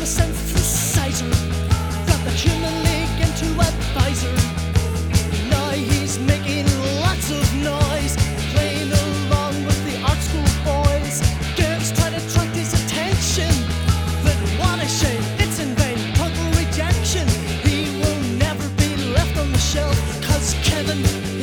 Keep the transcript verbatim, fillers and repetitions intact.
the synthesizer, got the human league into advisor. Now he's making lots of noise, playing along with the art school boys. Girls try to attract his attention, but what a shame, it's in vain, total rejection. He will never be left on the shelf, cause Kevin